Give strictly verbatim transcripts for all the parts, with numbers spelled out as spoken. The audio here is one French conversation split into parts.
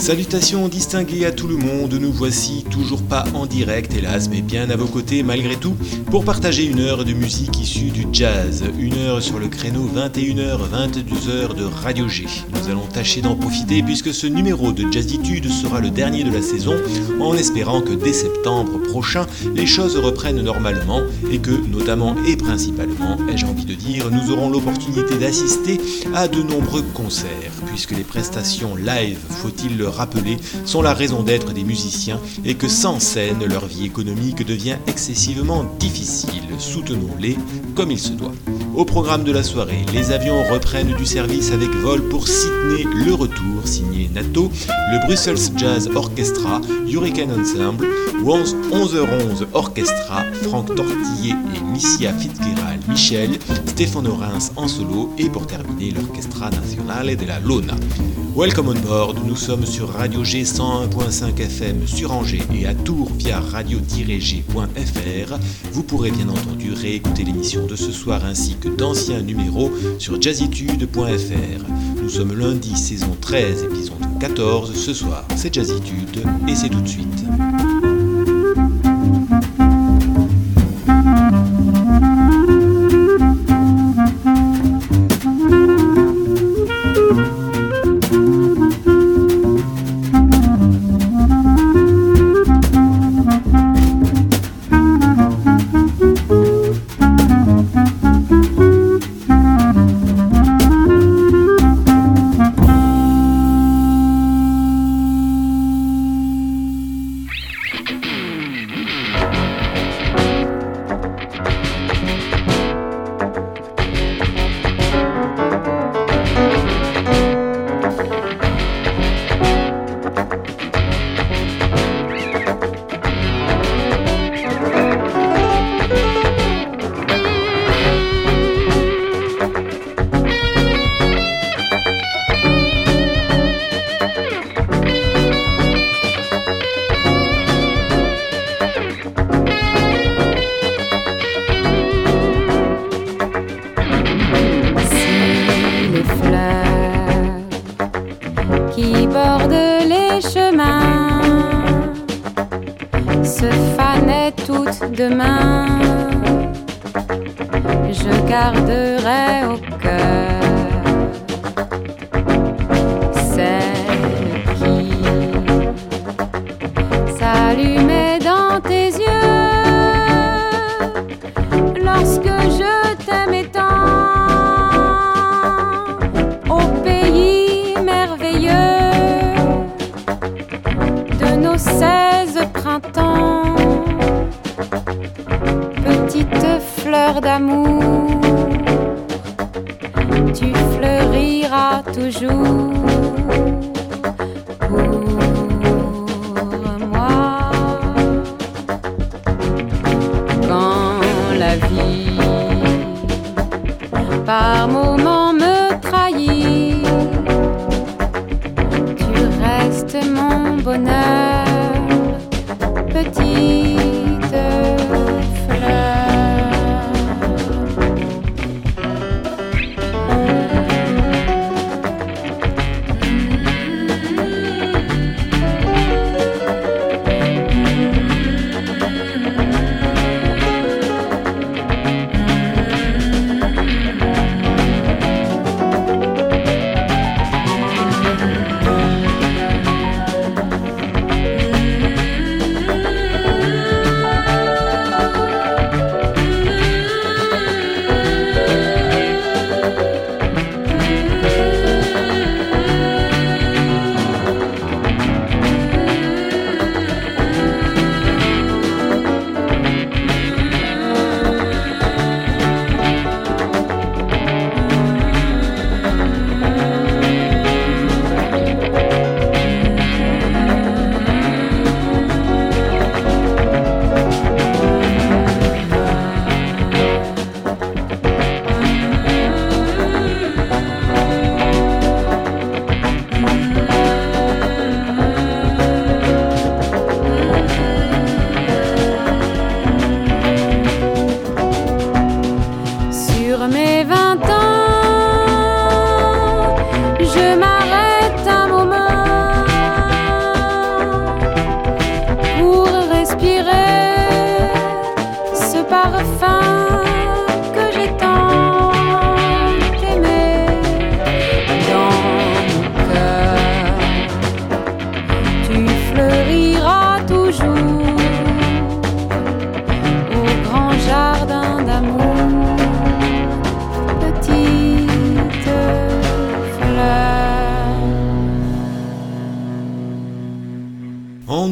Salutations distinguées à tout le monde, nous voici toujours pas en direct hélas, mais bien à vos côtés malgré tout, pour partager une heure de musique issue du jazz, une heure sur le créneau vingt et une heures vingt-deux heures de Radio G. Nous allons tâcher d'en profiter puisque ce numéro de Jazzitude sera le dernier de la saison, en espérant que dès septembre prochain, les choses reprennent normalement et que, notamment et principalement, ai-je envie de dire, nous aurons l'opportunité d'assister à de nombreux concerts, puisque les prestations live, faut-il le rappeler, sont la raison d'être des musiciens et que sans scène, leur vie économique devient excessivement difficile. Soutenons-les comme il se doit. Au programme de la soirée, les avions reprennent du service avec vol pour Sydney Le Retour, signé Nato, le Brussels Jazz Orchestra, Hurricane Ensemble, onze heures onze Orchestra, Franck Tortillé et Missia Fitzgerald Michel, Stefano Rins en solo et pour terminer l'Orchestra Nazionale de la Lona. Welcome on board, nous sommes sur Radio G cent un point cinq F M sur Angers et à Tours via radio tiret g point f r. Vous pourrez bien entendu réécouter l'émission de ce soir ainsi que d'anciens numéros sur jazzitude point f r. Nous sommes lundi, saison treize, épisode quatorze. Ce soir, c'est Jazzitude et c'est tout de suite.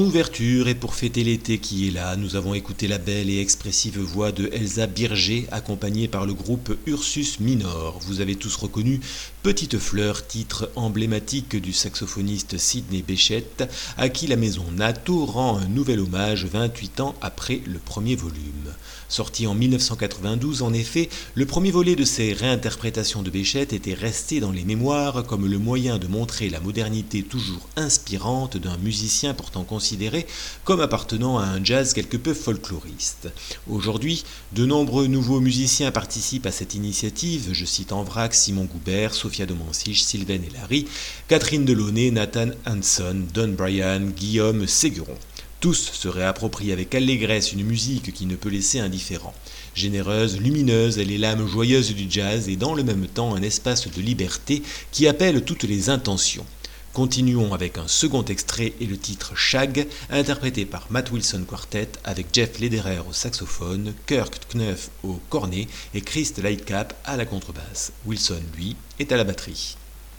ouverture et pour fêter l'été qui est là, nous avons écouté la belle et expressive voix de Elsa Birger accompagnée par le groupe Ursus Minor. Vous avez tous reconnu Petite Fleur, titre emblématique du saxophoniste Sidney Bechet, à qui la maison Nato rend un nouvel hommage vingt-huit ans après le premier volume. Sorti en mille neuf cent quatre-vingt-douze, en effet, le premier volet de ces réinterprétations de Bechet était resté dans les mémoires comme le moyen de montrer la modernité toujours inspirante d'un musicien pourtant considéré comme appartenant à un jazz quelque peu folkloriste. Aujourd'hui, de nombreux nouveaux musiciens participent à cette initiative, je cite en vrac Simon Goubert, Sophia Domansich, Sylvain Elary, Catherine Delaunay, Nathan Hanson, Don Bryan, Guillaume Séguron. Tous se réapproprient avec allégresse une musique qui ne peut laisser indifférent. Généreuse, lumineuse, elle est l'âme joyeuse du jazz et dans le même temps un espace de liberté qui appelle toutes les intentions. Continuons avec un second extrait et le titre Shag, interprété par Matt Wilson Quartet avec Jeff Lederer au saxophone, Kirk Knuff au cornet et Chris Lightcap à la contrebasse. Wilson, lui, est à la batterie.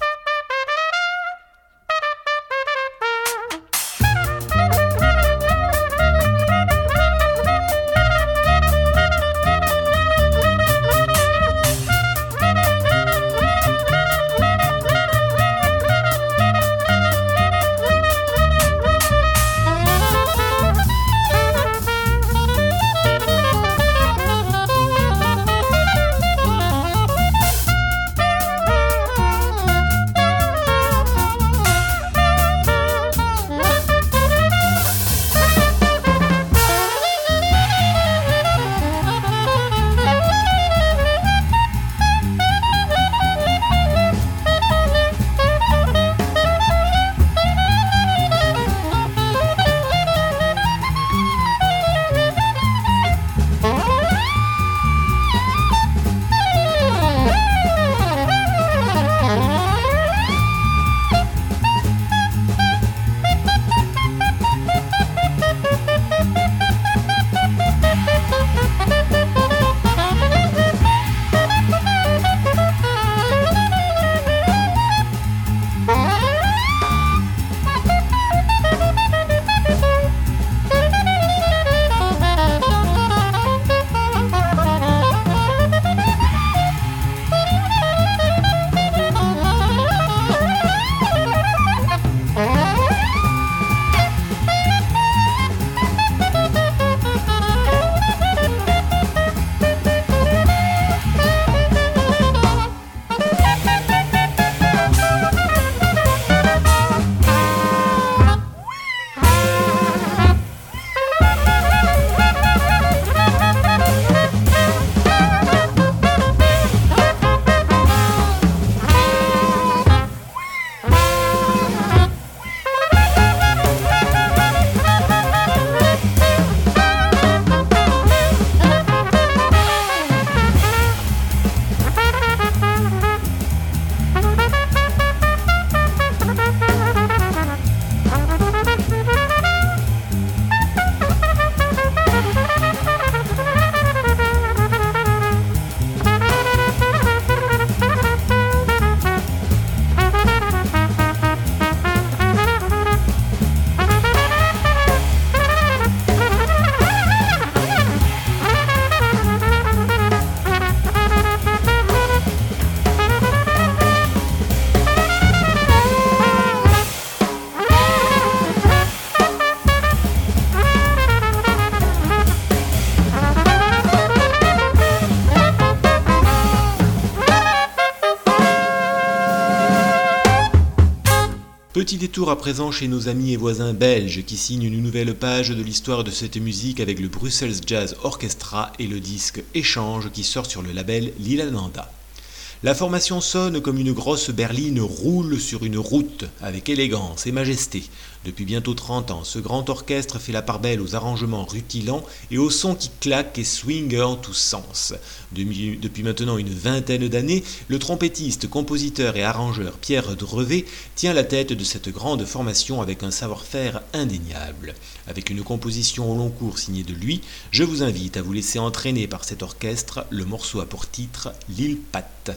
Petit détour à présent chez nos amis et voisins belges qui signent une nouvelle page de l'histoire de cette musique avec le Brussels Jazz Orchestra et le disque Échange qui sort sur le label Lilananda. La formation sonne comme une grosse berline roule sur une route, avec élégance et majesté. Depuis bientôt trente ans, ce grand orchestre fait la part belle aux arrangements rutilants et aux sons qui claquent et swingent en tous sens. Depuis maintenant une vingtaine d'années, le trompettiste, compositeur et arrangeur Pierre Drevet tient la tête de cette grande formation avec un savoir-faire indéniable. Avec une composition au long cours signée de lui, je vous invite à vous laisser entraîner par cet orchestre. Le morceau a pour titre L'île Pat.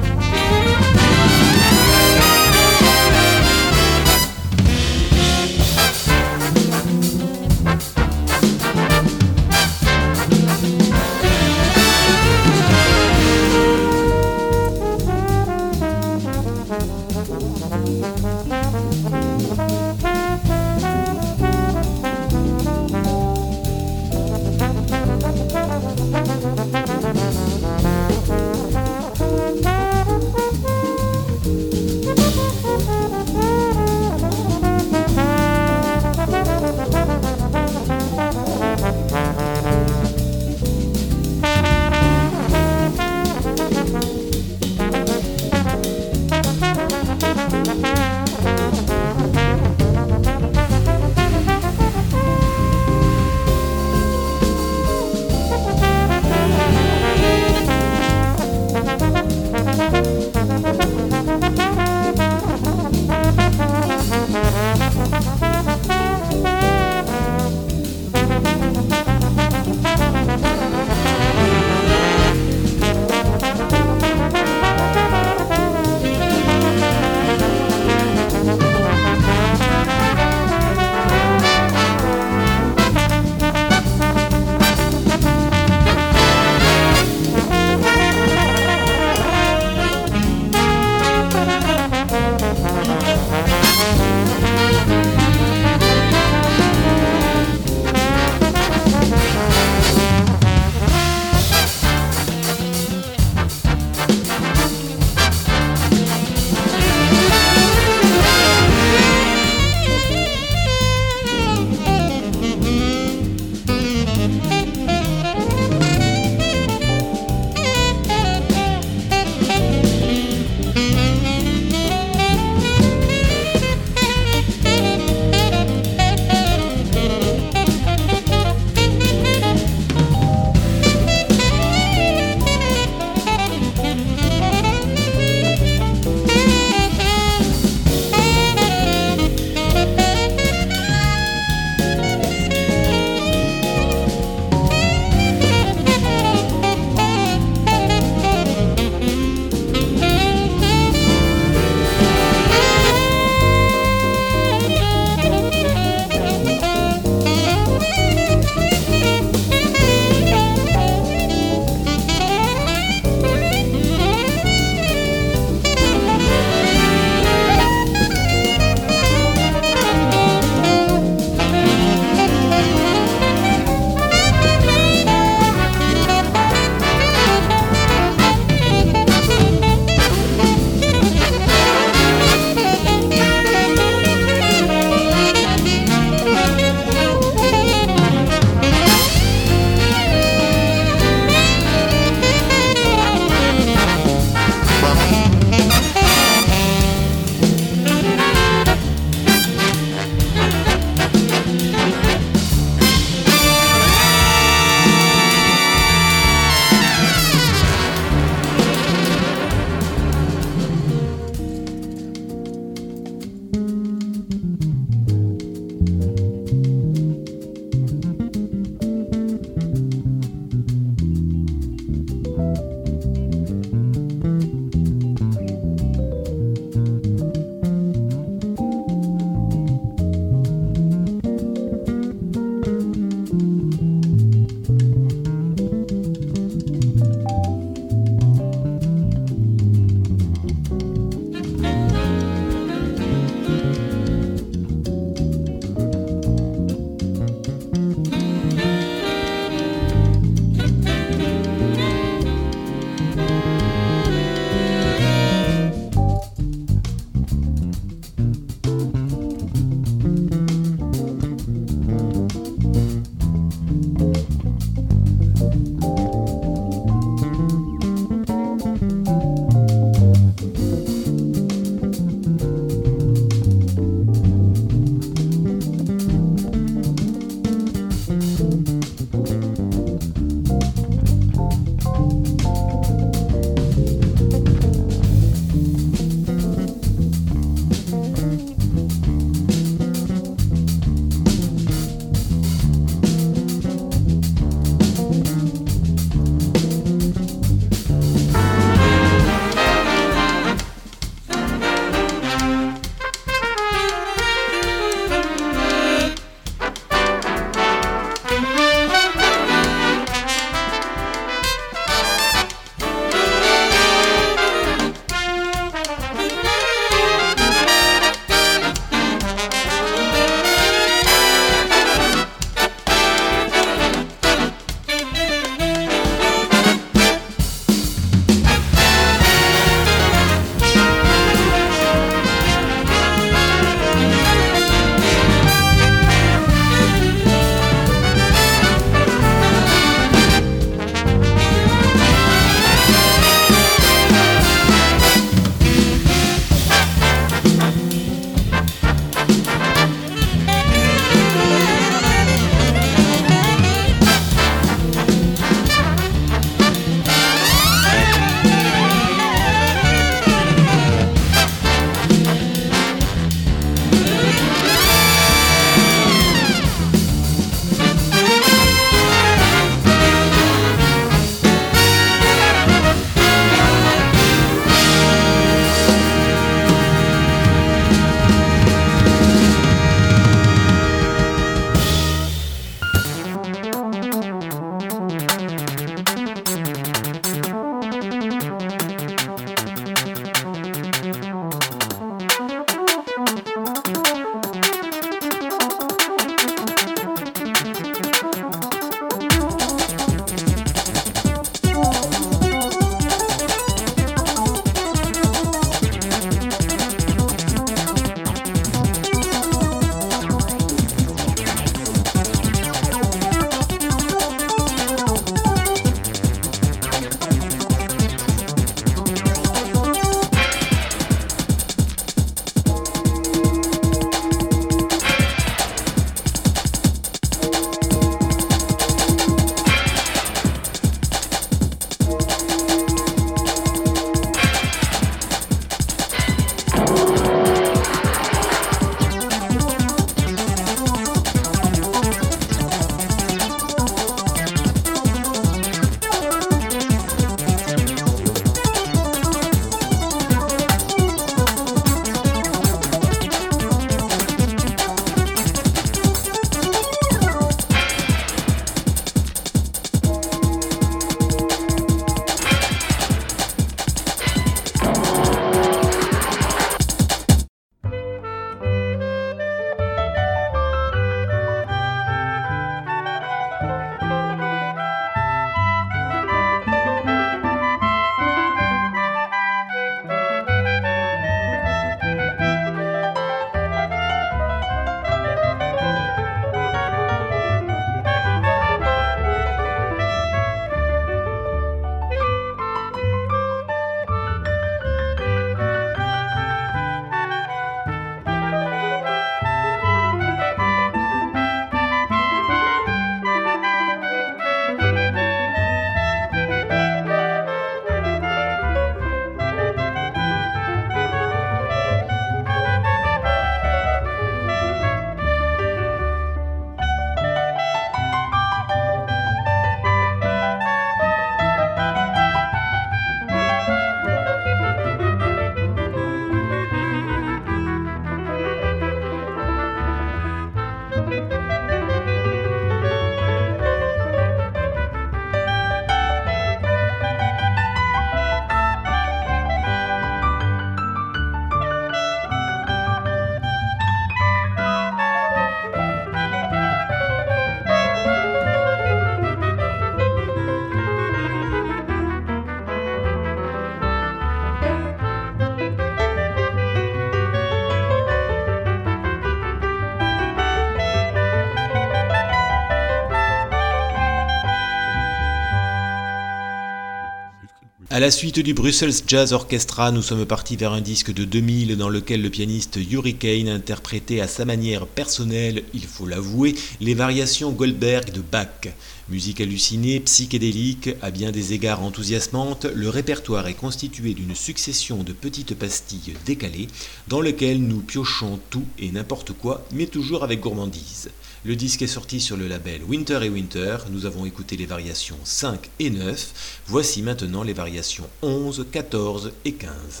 À la suite du Brussels Jazz Orchestra, nous sommes partis vers un disque de deux mille dans lequel le pianiste Hurricane interprétait à sa manière personnelle, il faut l'avouer, les variations Goldberg de Bach. Musique hallucinée, psychédélique, à bien des égards enthousiasmante, le répertoire est constitué d'une succession de petites pastilles décalées dans lesquelles nous piochons tout et n'importe quoi, mais toujours avec gourmandise. Le disque est sorti sur le label Winter et Winter, nous avons écouté les variations cinq et neuf, voici maintenant les variations onze, quatorze et quinze.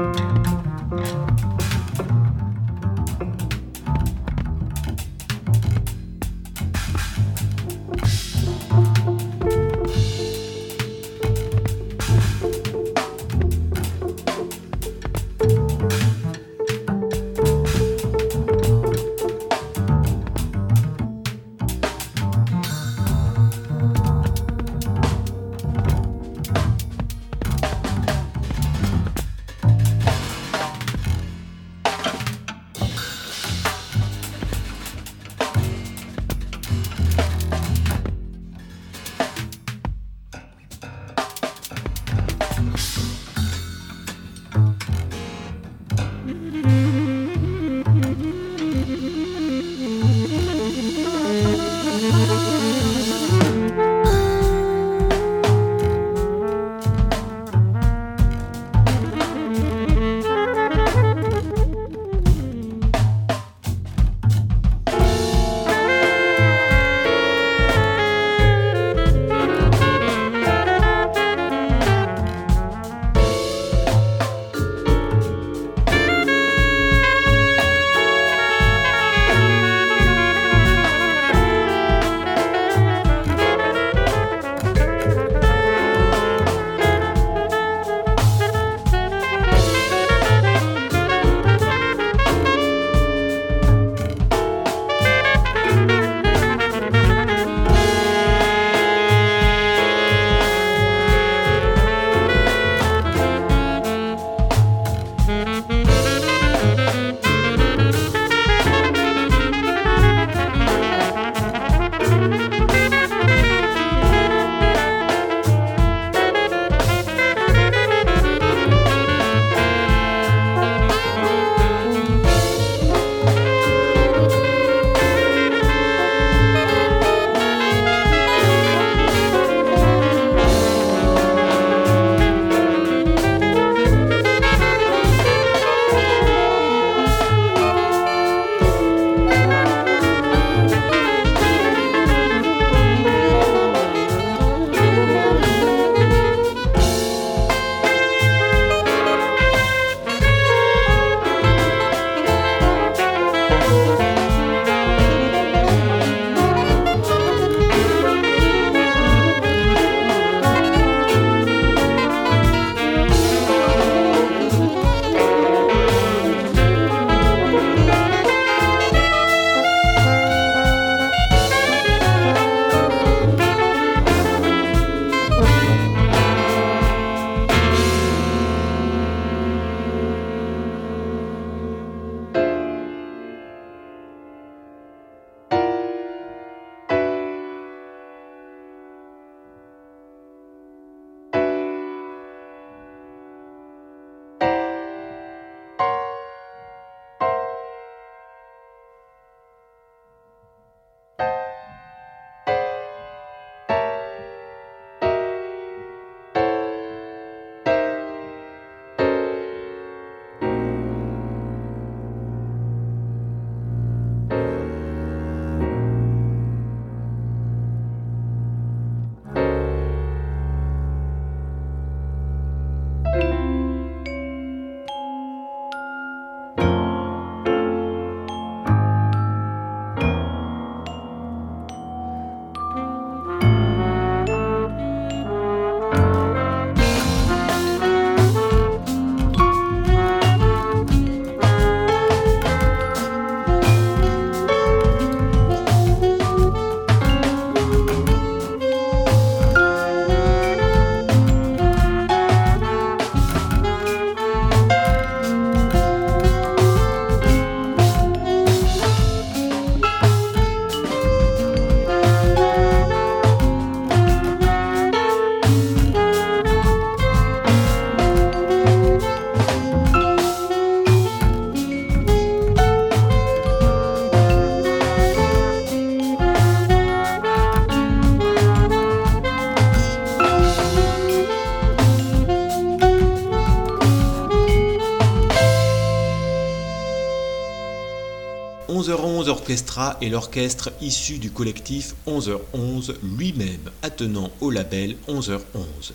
onze heures onze Orchestra est l'orchestre issu du collectif onze heures onze lui-même, attenant au label onze heures onze.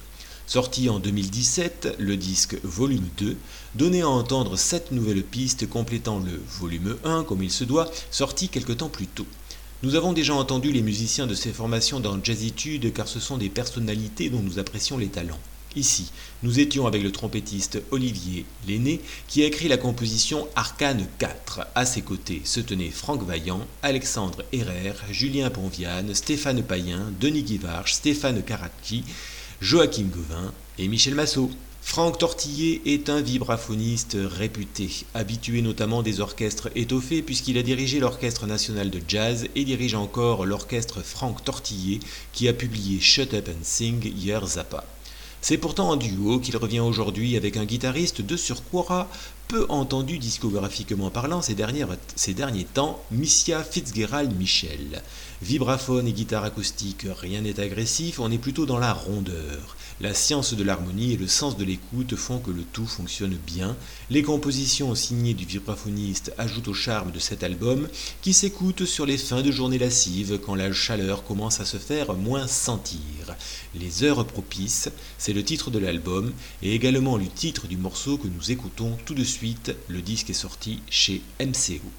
Sorti en deux mille dix-sept, le disque Volume deux donnait à entendre sept nouvelles pistes complétant le Volume un comme il se doit, sorti quelque temps plus tôt. Nous avons déjà entendu les musiciens de ces formations dans Jazzitude car ce sont des personnalités dont nous apprécions les talents. Ici, nous étions avec le trompettiste Olivier Lenné qui a écrit la composition Arcane quatre. À ses côtés se tenaient Franck Vaillant, Alexandre Herrer, Julien Ponviane, Stéphane Payen, Denis Guivarch, Stéphane Caracci, Joachim Gauvin et Michel Massot. Franck Tortillé est un vibraphoniste réputé, habitué notamment des orchestres étoffés puisqu'il a dirigé l'Orchestre national de jazz et dirige encore l'orchestre Franck Tortillé qui a publié Shut Up and Sing Yer Zappa. C'est pourtant en duo qu'il revient aujourd'hui avec un guitariste de surcroît peu entendu discographiquement parlant ces, dernières, ces derniers temps, Missia Fitzgerald Michel. Vibraphone et guitare acoustique, rien n'est agressif, on est plutôt dans la rondeur. La science de l'harmonie et le sens de l'écoute font que le tout fonctionne bien. Les compositions signées du vibraphoniste ajoutent au charme de cet album qui s'écoute sur les fins de journée lascives quand la chaleur commence à se faire moins sentir. Les heures propices, c'est le titre de l'album et également le titre du morceau que nous écoutons tout de suite. Le disque est sorti chez M C O.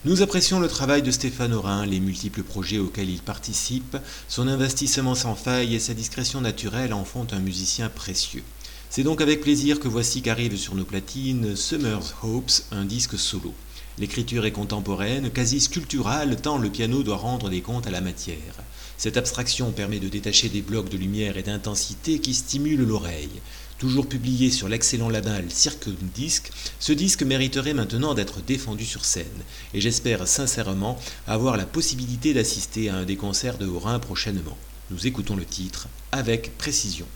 Nous apprécions le travail de Stéphane Aurin, les multiples projets auxquels il participe, son investissement sans faille et sa discrétion naturelle en font un musicien précieux. C'est donc avec plaisir que voici qu'arrive sur nos platines Summer's Hopes, un disque solo. L'écriture est contemporaine, quasi sculpturale, tant le piano doit rendre des comptes à la matière. Cette abstraction permet de détacher des blocs de lumière et d'intensité qui stimulent l'oreille. Toujours publié sur l'excellent label Circumdisc, ce disque mériterait maintenant d'être défendu sur scène, et j'espère sincèrement avoir la possibilité d'assister à un des concerts de Aurin prochainement. Nous écoutons le titre avec précision.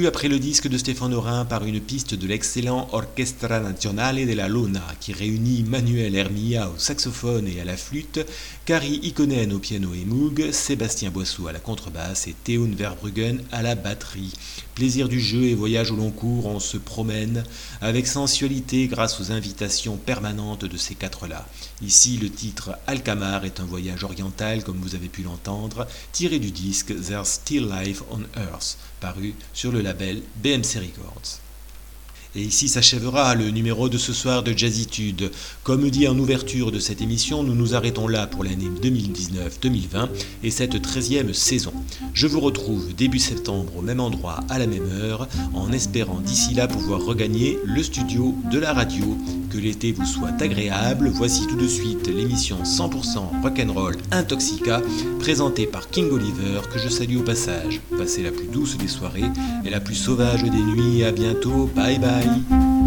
après le disque de Stéphane Aurin par une piste de l'excellent Orchestra Nazionale della Luna qui réunit Manuel Hermilla au saxophone et à la flûte, Kari Ikonen au piano et Moog, Sébastien Boisseau à la contrebasse et Théoun Verbruggen à la batterie. Plaisir du jeu et voyage au long cours, on se promène avec sensualité grâce aux invitations permanentes de ces quatre-là. Ici, le titre Alcamar est un voyage oriental, comme vous avez pu l'entendre, tiré du disque There's Still Life on Earth, paru sur le label B M C Records. Et ici s'achèvera le numéro de ce soir de Jazzitude. Comme dit en ouverture de cette émission, nous nous arrêtons là pour l'année deux mille dix-neuf deux mille vingt et cette treizième saison. Je vous retrouve début septembre au même endroit à la même heure, en espérant d'ici là pouvoir regagner le studio de la radio. Que l'été vous soit agréable. Voici tout de suite l'émission cent pour cent Rock'n'Roll Intoxica, présentée par King Oliver, que je salue au passage. Passez la plus douce des soirées et la plus sauvage des nuits. À bientôt. Bye bye.